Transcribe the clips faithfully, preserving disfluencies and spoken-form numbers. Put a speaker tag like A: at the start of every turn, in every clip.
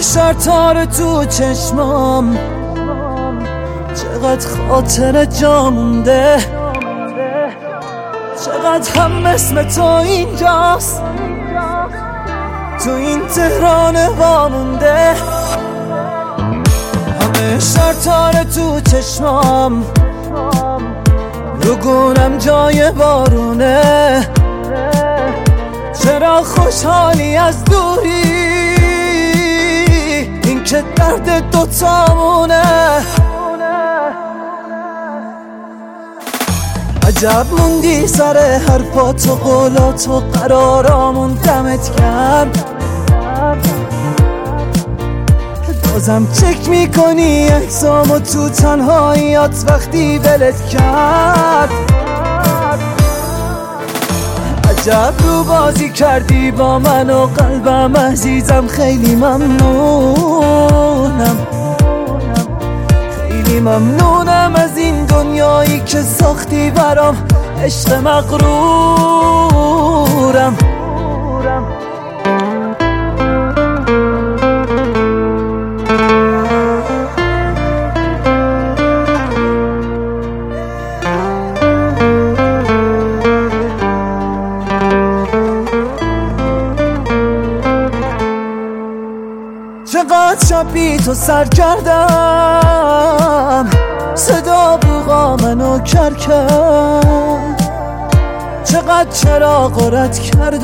A: شرطار تو چشمام، چقدر خاطر جا مونده، چقدر هم اسم تو اینجاست، تو این تهران وامونده. همه شرطار تو چشمام، رو گونم جای بارونه، چرا خوشحالی از دوری، این که درد دوتامونه. عجب موندی سر حرفات و قولات و قرارامون، دمت کرد بازم چک میکنی احسامو تو تنهاییات وقتی ولت کرد. عجب رو بازی کردی با من و قلبم عزیزم، خیلی ممنونم، خیلی ممنونم از این دنیایی که ساختی برام، عشق مغرورم. چقدر شب بی تو سر کردم، صدا بوغا منو کر کرد، چقدر چراغ رد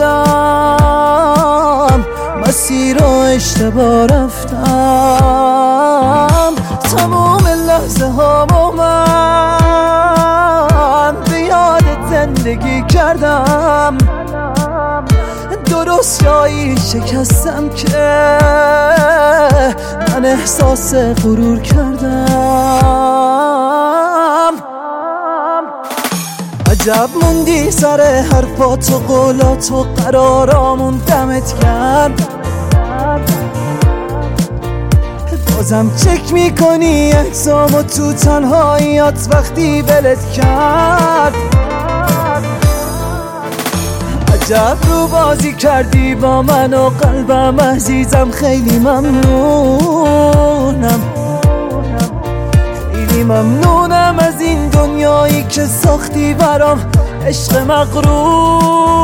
A: کردم، مسیر رو اشتباه رفتم، تمام لحظه هامو من به یاد زندگی کردم، درست جایی شکستم که من احساس غرور کردم. عجب موندی سر حرفات و قولات و قرارامون، دمت کرد بازم چک میکنی احسامو تو تنهاییات وقتی ولت کرد. عجب رو بازی کردی با من و قلبم عزیزم، خیلی ممنونم، خیلی ممنونم از این دنیایی که ساختی برام، عشق مغرور.